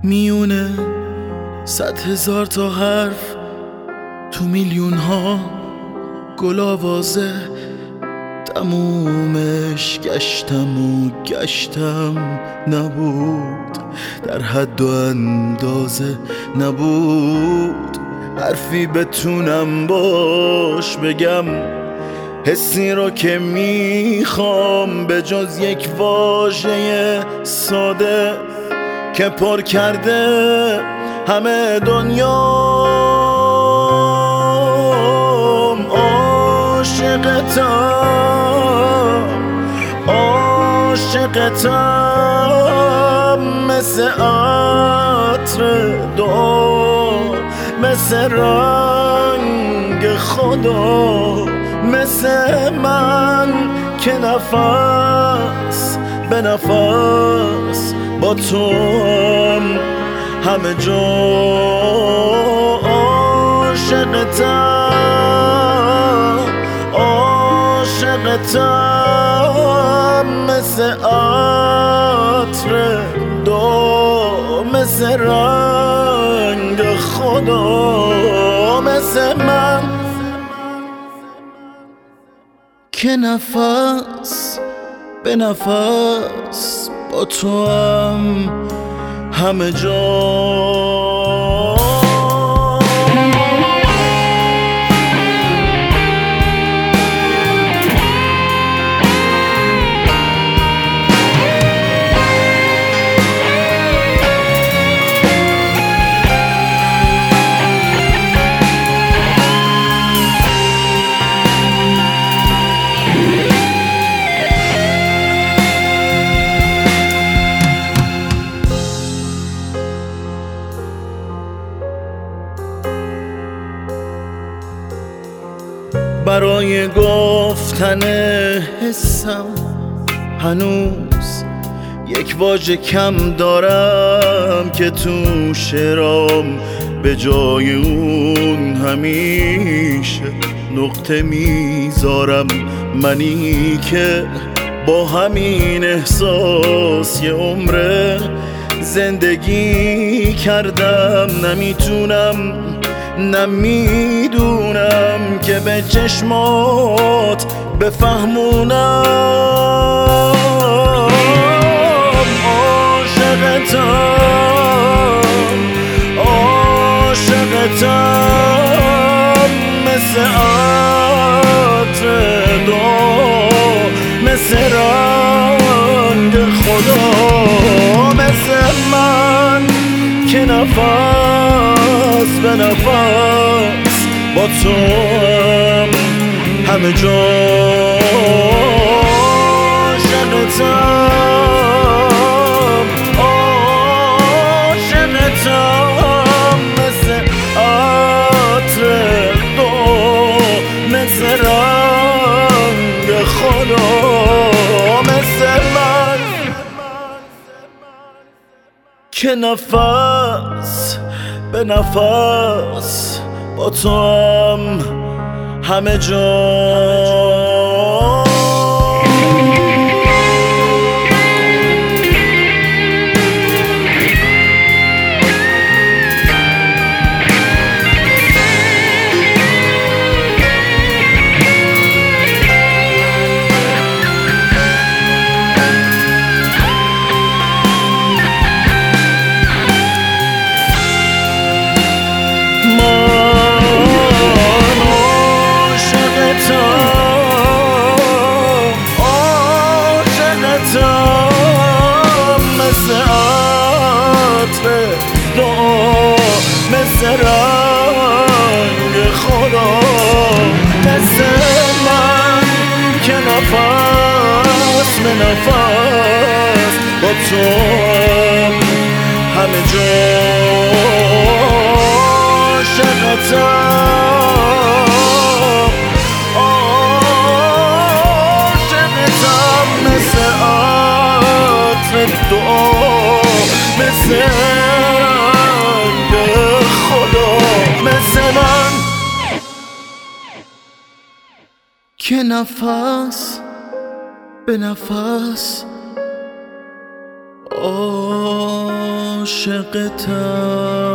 میونه 100,000 تا حرف تو میلیون ها گل آوازه، تمومش گشتم و گشتم، نبود در حد و اندازه، نبود حرفی بتونم باش بگم حسی رو که میخوام، به جز یک واژه ساده که پر کرده همه دنیام. عاشقتم مثل عطر دو، مثل رنگ خدا، مثل من که نفس به نفس با تو همه جا. عاشقتم مثل عطر دو، مثل رنگ خدا، مثل من که نفس به نفس با تو همه جا. برای گفتن حسم هنوز یک واژه کم دارم که تو شعرام به جای اون همیشه نقطه میذارم. منی که با همین احساس یه عمره زندگی کردم، نمیتونم نمیدونم که به چشمات بفهمونم. عاشقتم مثل عطر دو، مثل رنگ خدا، مثل من که نفس به نفس با تو همه جا. عاشقتم مثل عطر دو، مثل رنگ خدا، مثل من که نفس به نفس با تو همه جا. مثل عطر دو، مثل رنگ خدا، مثل من که نفس به نفس با تو همه جا. عاشقتم مثل عطر دو، مثل رنگ خدا، مثل من که نفس به نفس عاشقتم.